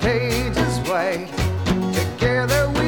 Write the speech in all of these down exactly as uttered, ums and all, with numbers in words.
pages white. Together we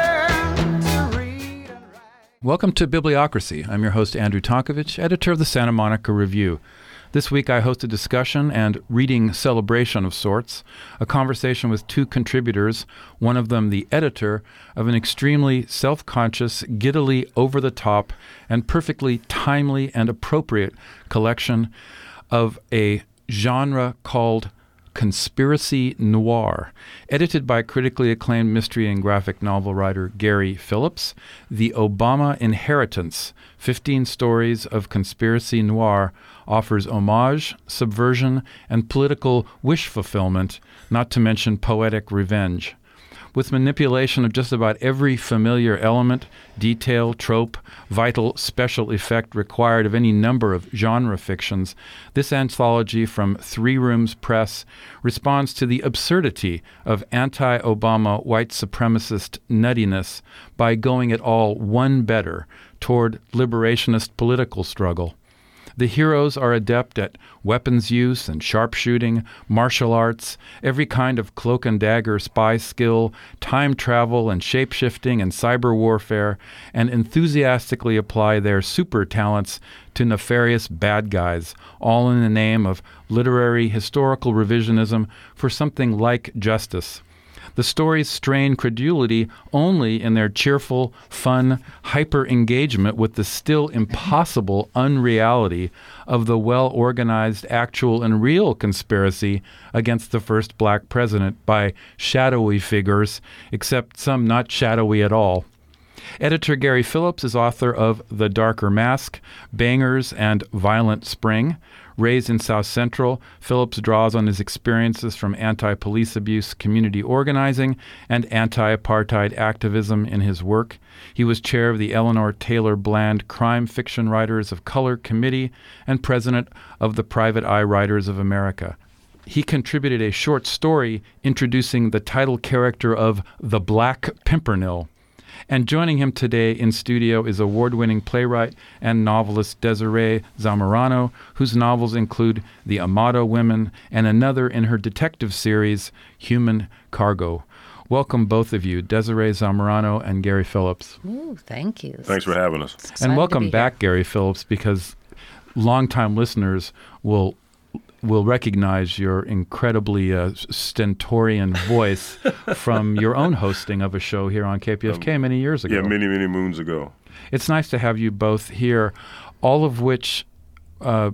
learn to read and write. Welcome to Bibliocracy. I'm your host, Andrew Tonkovich, editor of the Santa Monica Review. This week I host a discussion and reading celebration of sorts, a conversation with two contributors, one of them the editor of an extremely self-conscious, giddily over-the-top, and perfectly timely and appropriate collection of a genre called Conspiracy Noir, edited by critically acclaimed mystery and graphic novel writer Gary Phillips. The Obama Inheritance, fifteen Stories of Conspiracy Noir, offers homage, subversion, and political wish fulfillment, not to mention poetic revenge. With manipulation of just about every familiar element, detail, trope, vital special effect required of any number of genre fictions, this anthology from Three Rooms Press responds to the absurdity of anti-Obama white supremacist nuttiness by going it all one better toward liberationist political struggle. The heroes are adept at weapons use and sharpshooting, martial arts, every kind of cloak and dagger spy skill, time travel and shape-shifting and cyber warfare, and enthusiastically apply their super talents to nefarious bad guys, all in the name of literary historical revisionism for something like justice. The stories strain credulity only in their cheerful, fun, hyper-engagement with the still impossible unreality of the well-organized, actual, and real conspiracy against the first black president by shadowy figures, except some not shadowy at all. Editor Gary Phillips is author of The Darker Mask, Bangers, and Violent Spring. Raised in South Central, Phillips draws on his experiences from anti-police abuse, community organizing, and anti-apartheid activism in his work. He was chair of the Eleanor Taylor Bland Crime Fiction Writers of Color Committee and president of the Private Eye Writers of America. He contributed a short story introducing the title character of The Black Pimpernel. And joining him today in studio is award-winning playwright and novelist Desiree Zamorano, whose novels include The Amato Women and another in her detective series, Human Cargo. Welcome, both of you, Desiree Zamorano and Gary Phillips. Ooh, thank you. Thanks for having us. And welcome back, Gary Phillips, because longtime listeners will will recognize your incredibly uh, stentorian voice from your own hosting of a show here on K P F K um, many years ago. Yeah, many, many moons ago. It's nice to have you both here, all of which uh,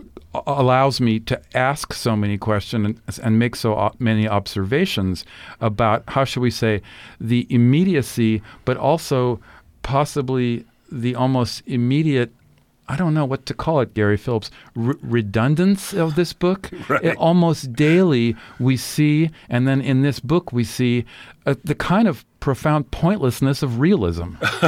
allows me to ask so many questions and, and make so many observations about, how should we say, the immediacy, but also possibly the almost immediate, I don't know what to call it, Gary Phillips, R- redundance of this book. Right. It, almost daily we see, and then in this book we see uh, the kind of profound pointlessness of realism.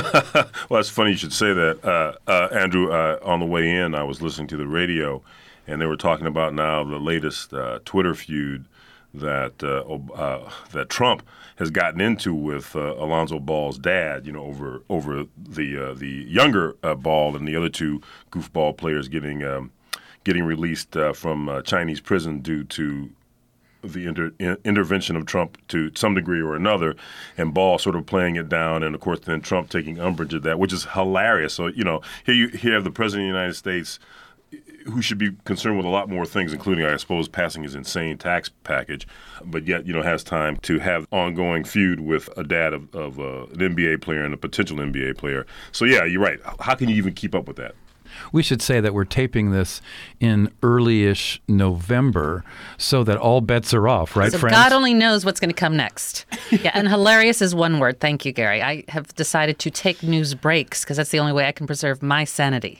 Well, it's funny you should say that. Uh, uh, Andrew, uh, on the way in, I was listening to the radio, and they were talking about now the latest uh, Twitter feud that uh, uh, that Trump has gotten into with uh, Alonzo Ball's dad, you know, over over the uh, the younger uh, Ball and the other two goofball players getting um, getting released uh, from uh, Chinese prison due to the inter- in- intervention of Trump to some degree or another, and Ball sort of playing it down, and of course then Trump taking umbrage at that, which is hilarious. So, you know, here you here have the president of the United States, who should be concerned with a lot more things, including, I suppose, passing his insane tax package, but yet, you know, has time to have ongoing feud with a dad of, of uh, an N B A player and a potential N B A player. So, yeah, you're right. How can you even keep up with that? We should say that we're taping this in early-ish November so that all bets are off, right, so friends? God only knows what's going to come next. Yeah, and hilarious is one word. Thank you, Gary. I have decided to take news breaks because that's the only way I can preserve my sanity.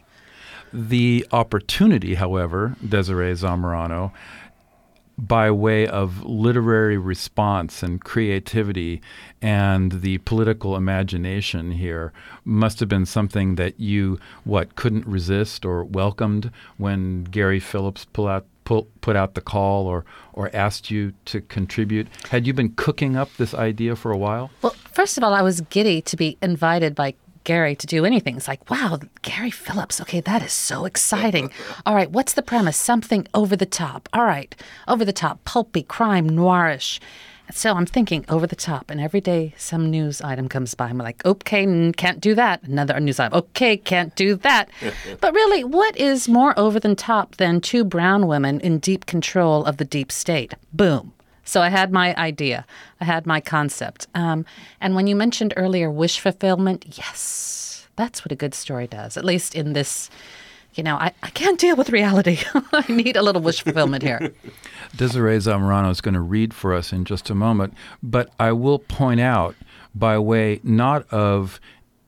The opportunity, however, Desiree Zamorano, by way of literary response and creativity and the political imagination here, must have been something that you, what, couldn't resist or welcomed when Gary Phillips pull out, pull, put out the call or, or asked you to contribute. Had you been cooking up this idea for a while? Well, first of all, I was giddy to be invited by Gary to do anything. It's like, wow, Gary Phillips. Okay, that is so exciting. All right, what's the premise? Something over the top. All right, over the top, pulpy, crime, noirish. So I'm thinking over the top, and every day some news item comes by. I'm like, okay, n- can't do that. Another news item, okay, can't do that. But really, what is more over the top than two brown women in deep control of the deep state? Boom. So I had my idea. I had my concept. Um, and when you mentioned earlier wish fulfillment, yes, that's what a good story does, at least in this. You know, I, I can't deal with reality. I need a little wish fulfillment here. Desiree Zamorano is going to read for us in just a moment, but I will point out, by way not of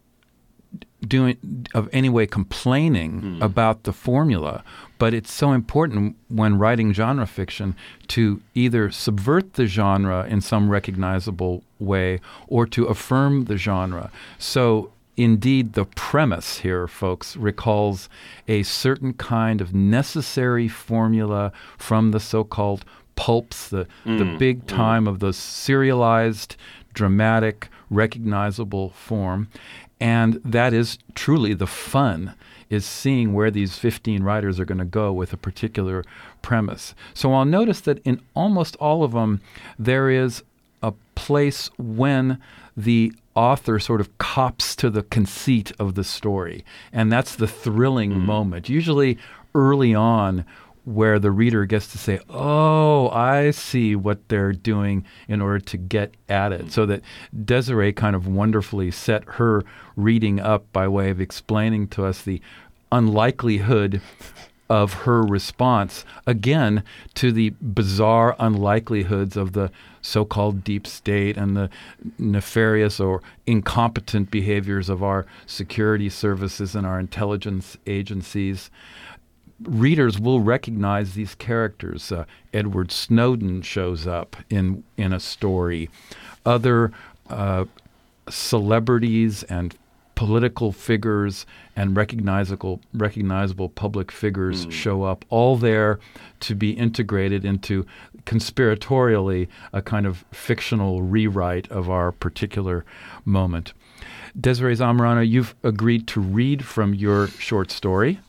doing of any way complaining mm. about the formula, but it's so important when writing genre fiction to either subvert the genre in some recognizable way or to affirm the genre. So indeed, the premise here, folks, recalls a certain kind of necessary formula from the so-called pulps, the, mm, the big time mm. of the serialized, dramatic, recognizable form. And that is truly the fun, is seeing where these fifteen writers are going to go with a particular premise. So I'll notice that in almost all of them, there is a place when the author sort of cops to the conceit of the story. And that's the thrilling mm. moment, usually early on, where the reader gets to say, oh, I see what they're doing in order to get at it. So that Desiree kind of wonderfully set her reading up by way of explaining to us the unlikelihood of her response, again, to the bizarre unlikelihoods of the so-called deep state and the nefarious or incompetent behaviors of our security services and our intelligence agencies. Readers will recognize these characters. Uh, Edward Snowden shows up in, in a story. Other uh, celebrities and political figures and recognizable recognizable public figures mm. show up, all there to be integrated into conspiratorially a kind of fictional rewrite of our particular moment. Desiree Zamorano, you've agreed to read from your short story,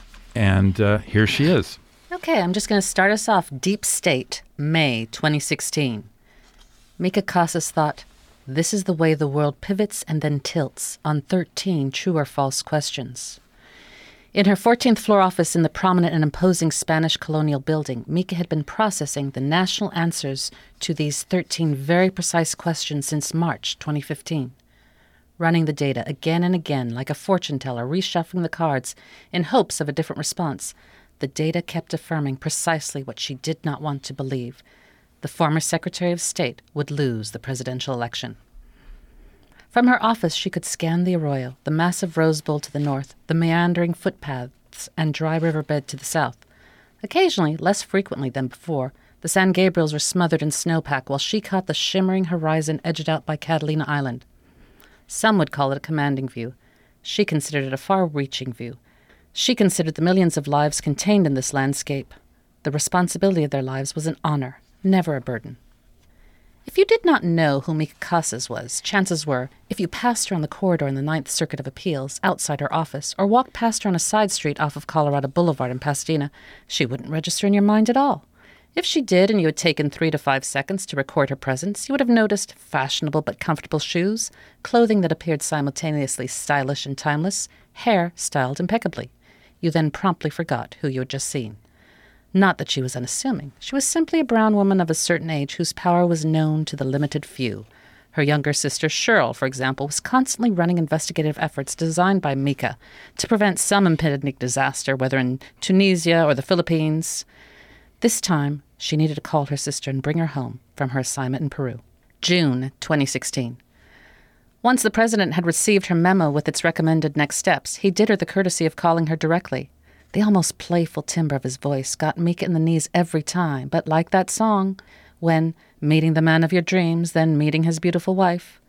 and uh, here she is. Okay, I'm just going to start us off. Deep State, May twenty sixteen. Mika Casas thought, this is the way the world pivots and then tilts on thirteen true or false questions. In her fourteenth floor office in the prominent and imposing Spanish colonial building, Mika had been processing the national answers to these thirteen very precise questions since March twenty fifteen. Running the data again and again like a fortune teller, reshuffling the cards in hopes of a different response, the data kept affirming precisely what she did not want to believe. The former Secretary of State would lose the presidential election. From her office, she could scan the arroyo, the massive Rose Bowl to the north, the meandering footpaths and dry riverbed to the south. Occasionally, less frequently than before, the San Gabriels were smothered in snowpack while she caught the shimmering horizon edged out by Catalina Island. Some would call it a commanding view. She considered it a far-reaching view. She considered the millions of lives contained in this landscape. The responsibility of their lives was an honor, never a burden. If you did not know who Mika Casas was, chances were, if you passed her on the corridor in the Ninth Circuit of Appeals, outside her office, or walked past her on a side street off of Colorado Boulevard in Pasadena, she wouldn't register in your mind at all. If she did, and you had taken three to five seconds to record her presence, you would have noticed fashionable but comfortable shoes, clothing that appeared simultaneously stylish and timeless, hair styled impeccably. You then promptly forgot who you had just seen. Not that she was unassuming. She was simply a brown woman of a certain age whose power was known to the limited few. Her younger sister, Cheryl, for example, was constantly running investigative efforts designed by Mika to prevent some impending disaster, whether in Tunisia or the Philippines. This time, she needed to call her sister and bring her home from her assignment in Peru. June twenty sixteen. Once the president had received her memo with its recommended next steps, he did her the courtesy of calling her directly. The almost playful timbre of his voice got Mika in the knees every time, but like that song, when meeting the man of your dreams, then meeting his beautiful wife.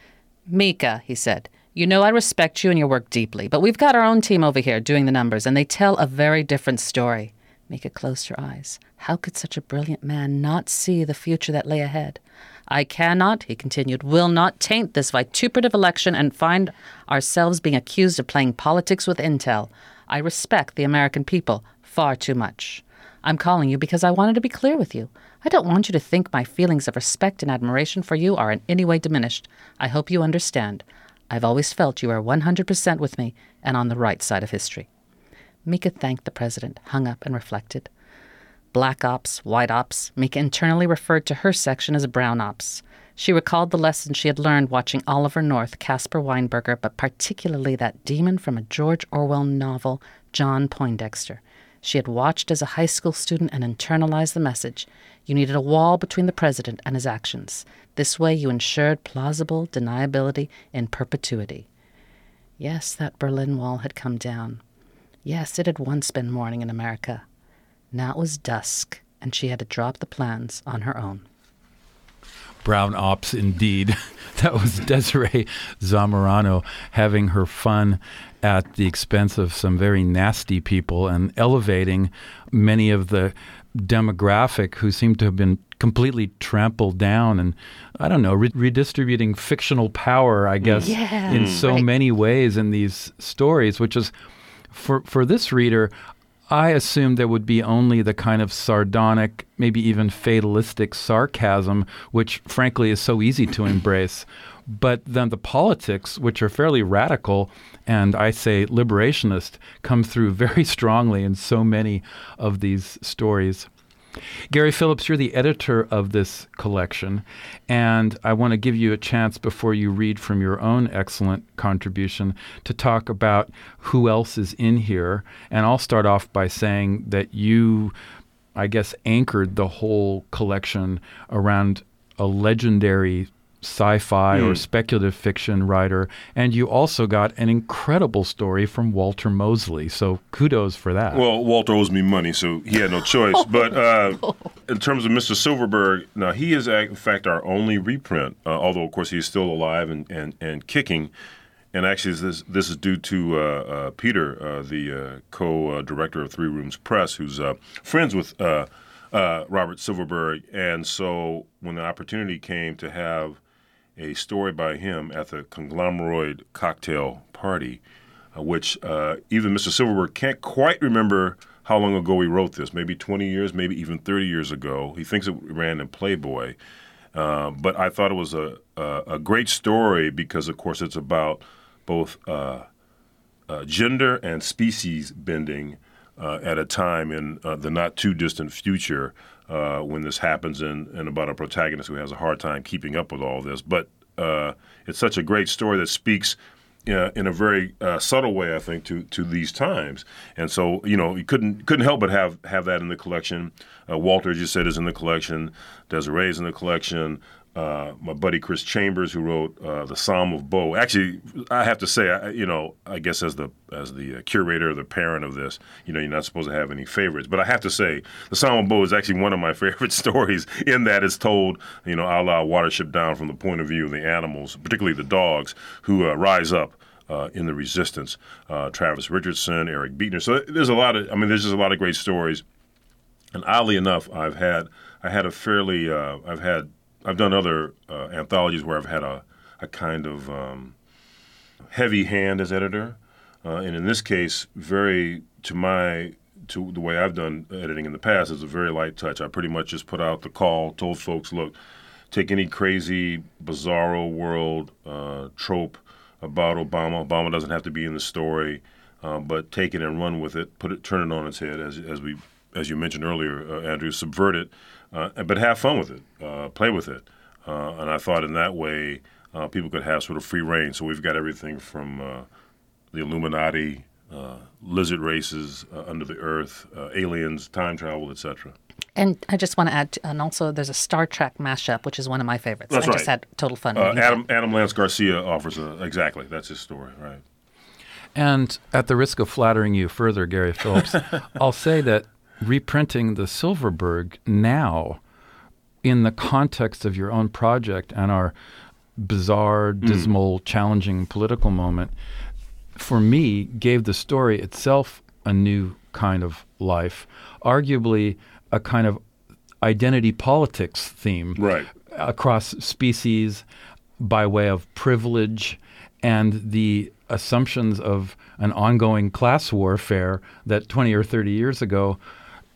Mika, he said, you know I respect you and your work deeply, but we've got our own team over here doing the numbers, and they tell a very different story. Mika closed her eyes. How could such a brilliant man not see the future that lay ahead? I cannot, he continued, will not taint this vituperative election and find ourselves being accused of playing politics with intel. I respect the American people far too much. I'm calling you because I wanted to be clear with you. I don't want you to think my feelings of respect and admiration for you are in any way diminished. I hope you understand. I've always felt you are one hundred percent with me and on the right side of history." Mika thanked the president, hung up, and reflected. Black ops, white ops, Mika internally referred to her section as brown ops. She recalled the lessons she had learned watching Oliver North, Caspar Weinberger, but particularly that demon from a George Orwell novel, John Poindexter. She had watched as a high school student and internalized the message. You needed a wall between the president and his actions. This way you ensured plausible deniability in perpetuity. Yes, that Berlin Wall had come down. Yes, it had once been morning in America. Now it was dusk, and she had to drop the plans on her own. Brown ops, indeed. That was Desiree Zamorano having her fun at the expense of some very nasty people and elevating many of the demographic who seem to have been completely trampled down and, I don't know, re- redistributing fictional power, I guess, Yeah, in so right. many ways in these stories, which is, for for this reader, I assumed there would be only the kind of sardonic, maybe even fatalistic sarcasm, which frankly is so easy to embrace. But then the politics, which are fairly radical and I say liberationist, come through very strongly in so many of these stories. Gary Phillips, you're the editor of this collection, and I want to give you a chance before you read from your own excellent contribution to talk about who else is in here. And I'll start off by saying that you, I guess, anchored the whole collection around a legendary sci-fi Mm. or speculative fiction writer, and you also got an incredible story from Walter Mosley. So kudos for that. Well, Walter owes me money, so he had no choice. But uh, in terms of Mister Silverberg, now he is, in fact, our only reprint, uh, although, of course, he's still alive and, and, and kicking. And actually, this this is due to uh, uh, Peter, uh, the uh, co-director of Three Rooms Press, who's uh, friends with uh, uh, Robert Silverberg. And so when the opportunity came to have a story by him at the Conglomeroid cocktail party, uh, which uh, even Mister Silverberg can't quite remember how long ago he wrote this, maybe twenty years, maybe even thirty years ago. He thinks it ran in Playboy. Uh, but I thought it was a, a, a great story because, of course, it's about both uh, uh, gender and species bending uh, at a time in uh, the not-too-distant future uh, when this happens, and, and about a protagonist who has a hard time keeping up with all this. But uh, it's such a great story that speaks uh, in a very uh, subtle way, I think, to, to these times. And so, you know, you couldn't couldn't help but have, have that in the collection. Uh, Walter, as you said, is in the collection. Desiree's in the collection. Uh, my buddy Chris Chambers, who wrote uh, the Psalm of Bo. Actually, I have to say, I, you know, I guess as the as the uh, curator or the parent of this, you know, you're not supposed to have any favorites. But I have to say, the Psalm of Bo is actually one of my favorite stories in that it's told, you know, a la Watership Down from the point of view of the animals, particularly the dogs, who uh, rise up uh, in the resistance. Uh, Travis Richardson, Eric Beatner. So there's a lot of, I mean, there's just a lot of great stories. And oddly enough, I've had, I had a fairly, uh, I've had, I've done other uh, anthologies where I've had a, a kind of um, heavy hand as editor, uh, and in this case, very to my to the way I've done editing in the past is a very light touch. I pretty much just put out the call, told folks, look, take any crazy, bizarro world uh, trope about Obama. Obama doesn't have to be in the story, uh, but take it and run with it, put it, turn it on its head, as as we as you mentioned earlier, uh, Andrew, subvert it. Uh, but have fun with it, uh, play with it. Uh, and I thought in that way uh, people could have sort of free reign. So we've got everything from uh, the Illuminati, uh, lizard races uh, under the earth, uh, aliens, time travel, et cetera. And I just want to add, and also there's a Star Trek mashup, which is one of my favorites. That's I just right. had total fun Uh, reading Adam, that. Adam Lance Garcia offers a, exactly, that's his story, right. And at the risk of flattering you further, Gary Phillips, I'll say that reprinting the Silverberg now in the context of your own project and our bizarre, dismal, challenging political moment, for me, gave the story itself a new kind of life, arguably a kind of identity politics theme Right. across species by way of privilege and the assumptions of an ongoing class warfare that twenty or thirty years ago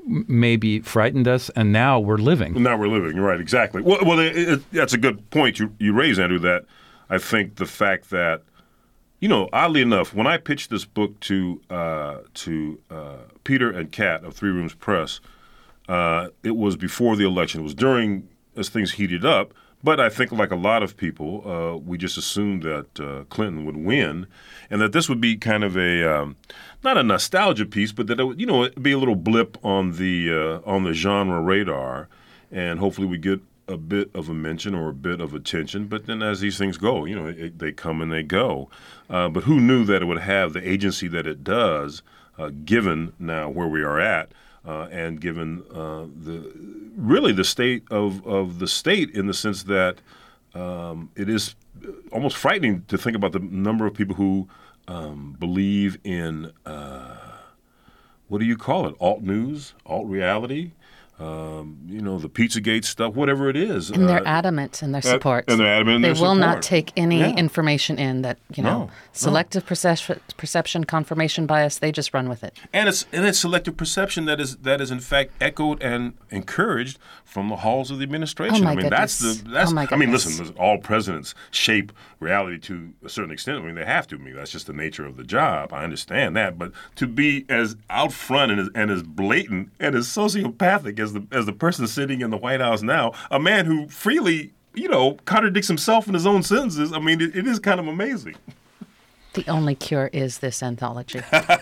m- maybe frightened us, and now we're living. Now we're living, right, exactly. Well, well it, it, that's a good point you, you raise, Andrew, that I think the fact that, you know, oddly enough, when I pitched this book to uh, to uh, Peter and Kat of Three Rooms Press, uh, it was before the election. It was during, as things heated up. But I think, like a lot of people, uh, we just assumed that uh, Clinton would win, and that this would be kind of a um, not a nostalgia piece, but that it would, you know, it'd be a little blip on the uh, on the genre radar, and hopefully we get a bit of a mention or a bit of attention. But then, as these things go, you know, it, they come and they go. Uh, but who knew that it would have the agency that it does, uh, given now where we are at? Uh, and given uh, the really the state of, of the state in the sense that um, it is almost frightening to think about the number of people who um, believe in, uh, what do you call it, alt news, alt reality, um, you know, the Pizzagate stuff, whatever it is. And they're uh, adamant in their support. And they're adamant in they their will support. not take any Yeah. information in that, you know, No, selective percep- perception, confirmation bias, they just run with it. And it's and it's selective perception that is that is in fact echoed and encouraged from the halls of the administration. Oh, my I mean that's goodness. the that's Oh, my I mean goodness. listen, all presidents shape reality to a certain extent. I mean they have to. I mean that's just the nature of the job. I understand that, but to be as out front and as, and as blatant and as sociopathic as the as the person sitting in the White House now, a man who freely, you know, contradicts himself in his own sentences. I mean it, it is kind of amazing. The only cure is this anthology.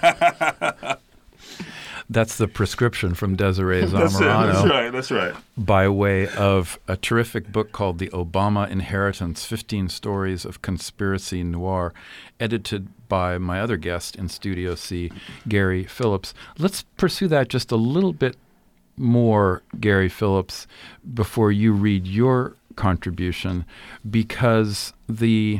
That's the prescription from Desiree That's it. Zamorano. That's right. That's right. By way of a terrific book called The Obama Inheritance, fifteen Stories of Conspiracy Noir, edited by my other guest in Studio C, Gary Phillips. Let's pursue that just a little bit more, Gary Phillips, before you read your contribution, because the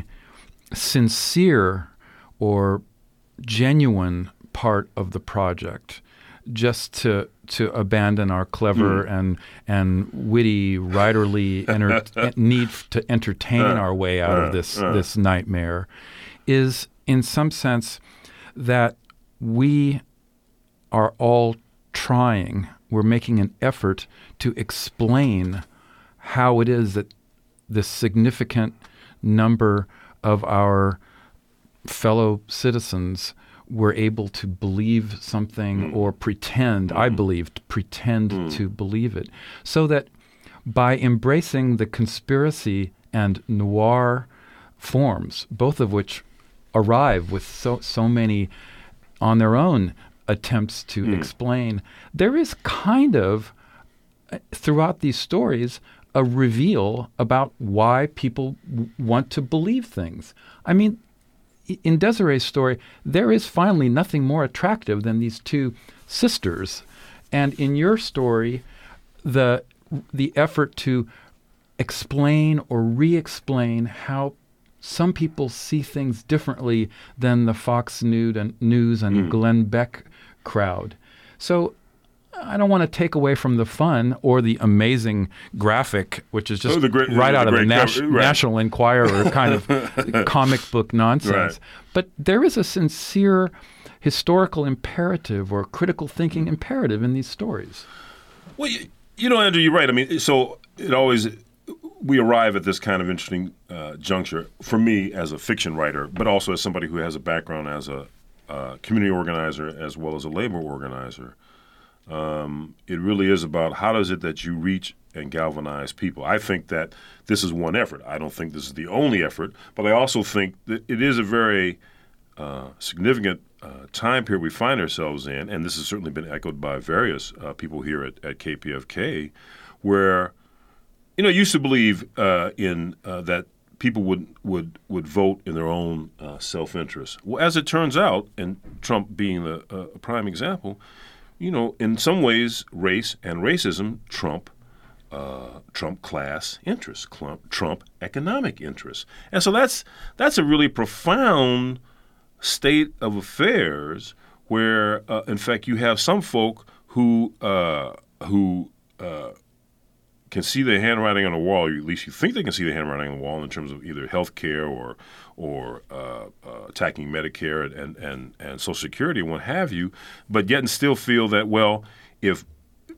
sincere or genuine part of the project, just to to abandon our clever Mm. and and witty writerly enter- need to entertain Uh, our way out uh, of this uh. this nightmare, is in some sense that we are all trying, we're making an effort to explain how it is that this significant number of our fellow citizens were able to believe something or pretend, I believed, pretend to believe it. So that by embracing the conspiracy and noir forms, both of which arrive with so, so many on their own attempts to explain, there is kind of, uh, throughout these stories, a reveal about why people w- want to believe things. I mean, i- in Desiree's story, there is finally nothing more attractive than these two sisters. And in your story, the the effort to explain or re-explain how some people see things differently than the Fox News and, News and Glenn Beck crowd. So I don't want to take away from the fun or the amazing graphic, which is just Oh, the great- right the out of the great Nas- cover- right. National Enquirer kind of comic book nonsense. Right. But there is a sincere historical imperative or critical thinking imperative in these stories. Well, you, you know, Andrew, you're right. I mean, so it always, we arrive at this kind of interesting uh, juncture, for me as a fiction writer, but also as somebody who has a background as a uh, community organizer as well as a labor organizer. Um, it really is about how does it that you reach and galvanize people. I think that this is one effort. I don't think this is the only effort, but I also think that it is a very uh, significant uh, time period we find ourselves in, and this has certainly been echoed by various uh, people here at, at K P F K, where, you know, used to believe uh, in uh, that people would, would, would vote in their own uh, self-interest. Well, as it turns out, and Trump being the, uh, a prime example, you know, in some ways, race and racism trump uh, Trump class interests, Trump, Trump economic interests, and so that's that's a really profound state of affairs where, uh, in fact, you have some folk who uh, who uh, can see the handwriting on the wall, or at least you think they can see the handwriting on the wall in terms of either health care or or uh, uh, attacking Medicare and, and, and Social Security and what have you, but yet and still feel that, well, if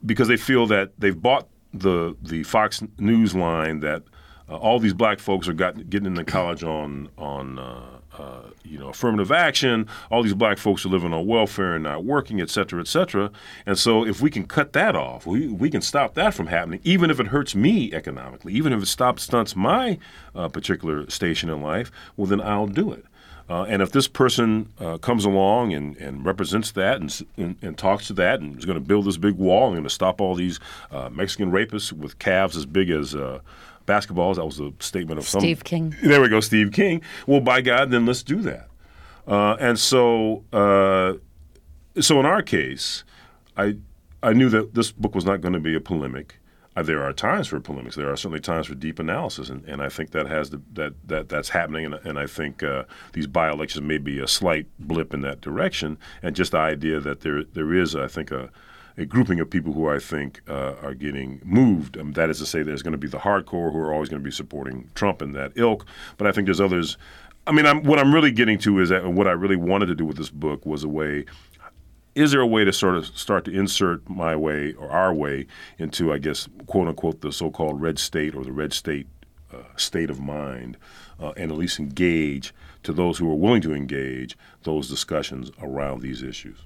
because they feel that they've bought the the Fox News line that uh, all these black folks are got, getting into college on on uh, uh, you know affirmative action. All these black folks are living on welfare and not working, et cetera, et cetera. And so if we can cut that off, we we can stop that from happening, even if it hurts me economically, even if it stops stunts my uh, particular station in life. Well, then I'll do it. Uh, and if this person uh, comes along and, and represents that and, and, and talks to that and is going to build this big wall and going to stop all these uh, Mexican rapists with calves as big as uh, basketballs, that was a statement of some... Steve King. There we go, Steve King. Well, by God, then let's do that. Uh, and so, uh, so in our case, I I knew that this book was not going to be a polemic. Uh, there are times for polemics. There are certainly times for deep analysis, and, and I think that has the, that that that's happening. And, and I think uh, these by-elections may be a slight blip in that direction. And just the idea that there there is, I think, a a grouping of people who I think uh, are getting moved. Um, that is to say, there's going to be the hardcore who are always going to be supporting Trump and that ilk. But I think there's others. I mean, I'm, what I'm really getting to is that what I really wanted to do with this book was a way. Is there a way to sort of start to insert my way or our way into, I guess, quote unquote, the so-called red state or the red state uh, state of mind, uh, and at least engage to those who are willing to engage those discussions around these issues?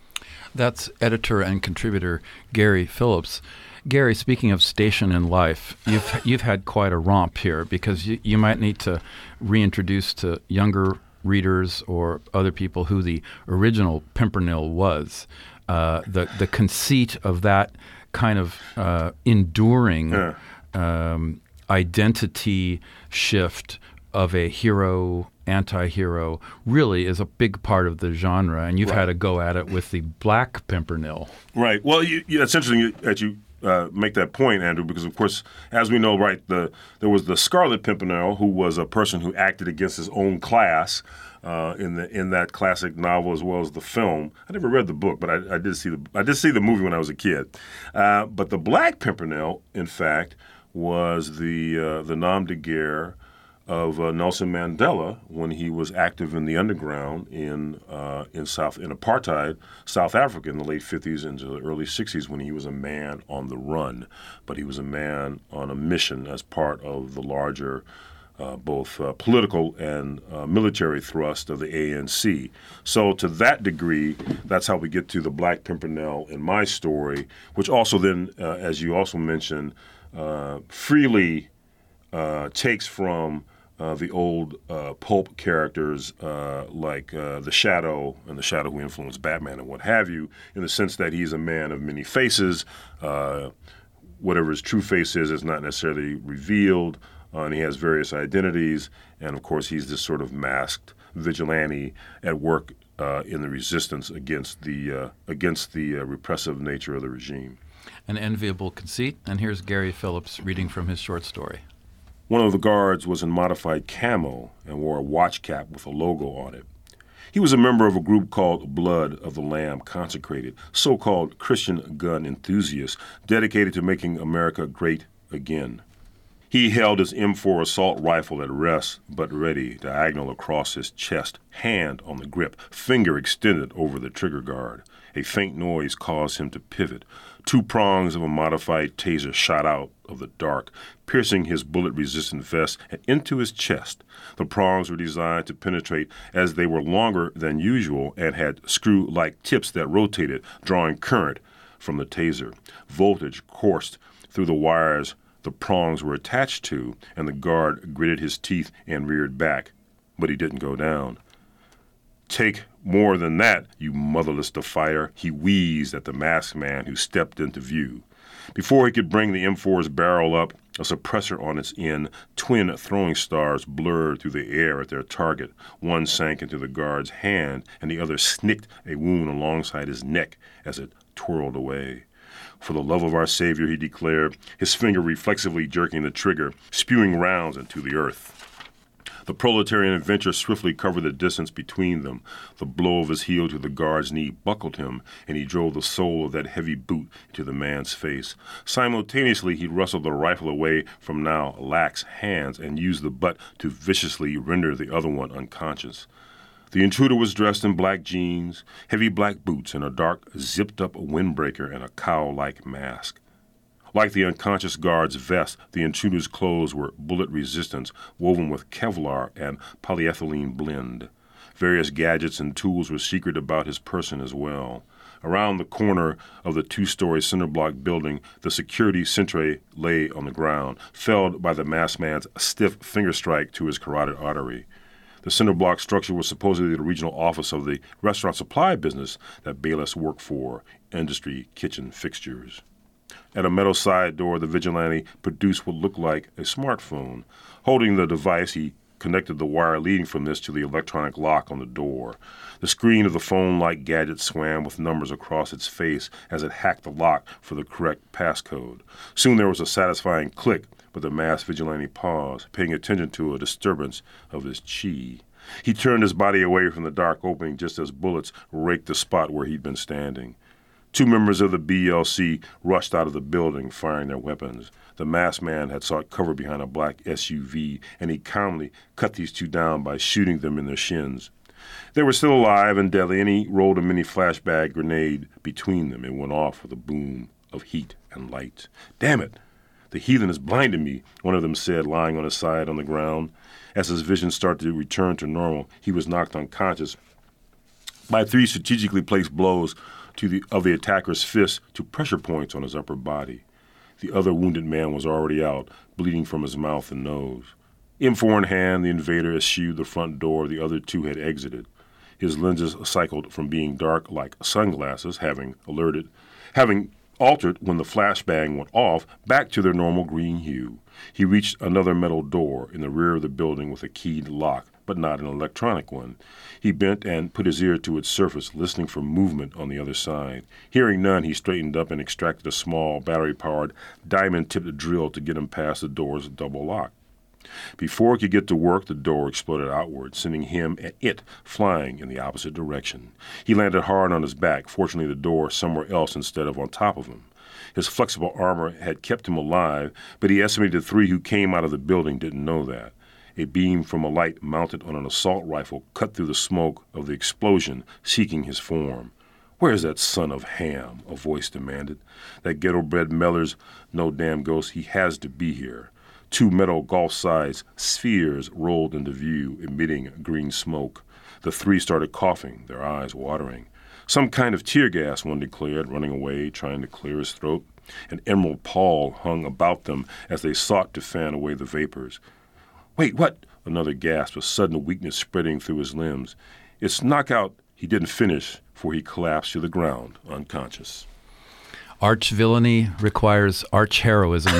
That's editor and contributor Gary Phillips. Gary, speaking of station in life, you've you've had quite a romp here because you, you might need to reintroduce to younger readers or other people who the original Pimpernel was. Uh, the the conceit of that kind of uh, enduring Yeah. um, identity shift of a hero, anti-hero, really is a big part of the genre, and you've Right. had a go at it with the Black Pimpernel. Right. Well, you, you, it's interesting that you uh, make that point, Andrew, because of course, as we know, right, the there was the Scarlet Pimpernel, who was a person who acted against his own class uh, in the in that classic novel as well as the film. I never read the book, but I, I did see the I did see the movie when I was a kid. Uh, but the Black Pimpernel, in fact, was the uh, the nom de guerre of uh, Nelson Mandela when he was active in the underground in uh, in South in apartheid South Africa in the late fifties into the early sixties, when he was a man on the run, but he was a man on a mission as part of the larger uh, both uh, political and uh, military thrust of the A N C. So to that degree, that's how we get to the Black Pimpernel in my story, which also then, uh, as you also mentioned, uh, freely uh, takes from Uh, the old uh, pulp characters uh, like uh, the Shadow and the Shadow who influenced Batman and what have you, in the sense that he's a man of many faces. Uh, whatever his true face is is not necessarily revealed, uh, and he has various identities. And of course, he's this sort of masked vigilante at work uh, in the resistance against the uh, against the uh, repressive nature of the regime. An enviable conceit, and here's Gary Phillips reading from his short story. One of the guards was in modified camo and wore a watch cap with a logo on it. He was a member of a group called Blood of the Lamb Consecrated, so-called Christian gun enthusiasts dedicated to making America great again. He held his M four assault rifle at rest, but ready, diagonal across his chest, hand on the grip, finger extended over the trigger guard. A faint noise caused him to pivot. Two prongs of a modified taser shot out of the dark, piercing his bullet-resistant vest and into his chest. The prongs were designed to penetrate as they were longer than usual and had screw-like tips that rotated, drawing current from the taser. Voltage coursed through the wires the prongs were attached to, and the guard gritted his teeth and reared back, but he didn't go down. "Take more than that, you motherless defier," he wheezed at the masked man who stepped into view. Before he could bring the M four's barrel up, a suppressor on its end, twin throwing stars blurred through the air at their target. One sank into the guard's hand, and the other snicked a wound alongside his neck as it twirled away. "For the love of our Savior," he declared, his finger reflexively jerking the trigger, spewing rounds into the earth. The proletarian adventurer swiftly covered the distance between them. The blow of his heel to the guard's knee buckled him, and he drove the sole of that heavy boot into the man's face. Simultaneously, he wrestled the rifle away from now lax hands and used the butt to viciously render the other one unconscious. The intruder was dressed in black jeans, heavy black boots, and a dark, zipped-up windbreaker and a cowl-like mask. Like the unconscious guard's vest, the intruder's clothes were bullet-resistant, woven with Kevlar and polyethylene blend. Various gadgets and tools were secret about his person as well. Around the corner of the two-story cinder-block building, the security sentry lay on the ground, felled by the masked man's stiff finger strike to his carotid artery. The cinder-block structure was supposedly the regional office of the restaurant supply business that Bayless worked for, Industry Kitchen Fixtures. At a metal side door, the vigilante produced what looked like a smartphone. Holding the device, he connected the wire leading from this to the electronic lock on the door. The screen of the phone-like gadget swam with numbers across its face as it hacked the lock for the correct passcode. Soon there was a satisfying click, but the masked vigilante paused, paying attention to a disturbance of his chi. He turned his body away from the dark opening just as bullets raked the spot where he'd been standing. Two members of the B L C rushed out of the building, firing their weapons. The masked man had sought cover behind a black S U V, and he calmly cut these two down by shooting them in their shins. They were still alive and deadly, and he rolled a mini flashbang grenade between them and went off with a boom of heat and light. "Damn it! The heathen has blinded me," one of them said, lying on his side on the ground. As his vision started to return to normal, he was knocked unconscious by three strategically placed blows to the, of the attacker's fist to pressure points on his upper body. The other wounded man was already out, bleeding from his mouth and nose. M four in hand, the invader eschewed the front door the other two had exited. His lenses cycled from being dark like sunglasses, having alerted, having altered when the flashbang went off, back to their normal green hue. He reached another metal door in the rear of the building with a keyed lock, but not an electronic one. He bent and put his ear to its surface, listening for movement on the other side. Hearing none, he straightened up and extracted a small, battery-powered, diamond-tipped drill to get him past the door's double lock. Before he could get to work, the door exploded outward, sending him and it flying in the opposite direction. He landed hard on his back, fortunately the door somewhere else instead of on top of him. His flexible armor had kept him alive, but he estimated the three who came out of the building didn't know that. A beam from a light mounted on an assault rifle cut through the smoke of the explosion, seeking his form. "Where's that son of Ham?" a voice demanded. "That ghetto-bred Mellor's no damn ghost. He has to be here." Two metal golf-sized spheres rolled into view, emitting green smoke. The three started coughing, their eyes watering. "Some kind of tear gas," one declared, running away, trying to clear his throat. An emerald pall hung about them as they sought to fan away the vapors. "Wait, what?" Another gasped, a sudden weakness spreading through his limbs. "It's knockout." He didn't finish, for he collapsed to the ground, unconscious. Arch villainy requires arch heroism.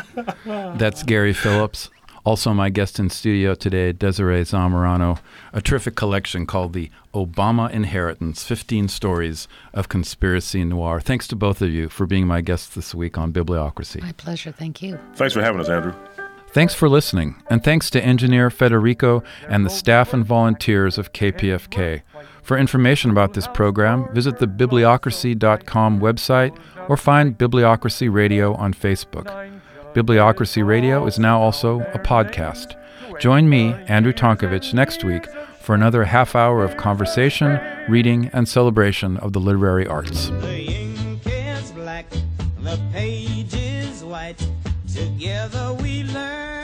That's Gary Phillips. Also my guest in studio today, Desiree Zamorano. A terrific collection called The Obama Inheritance, fifteen Stories of Conspiracy Noir. Thanks to both of you for being my guests this week on Bibliocracy. My pleasure. Thank you. Thanks for having us, Andrew. Thanks for listening, and thanks to engineer Federico and the staff and volunteers of K P F K. For information about this program, visit the bibliocracy dot com website or find Bibliocracy Radio on Facebook. Bibliocracy Radio is now also a podcast. Join me, Andrew Tonkovich, next week for another half hour of conversation, reading, and celebration of the literary arts. The ink is black, the page is white. Together we learn.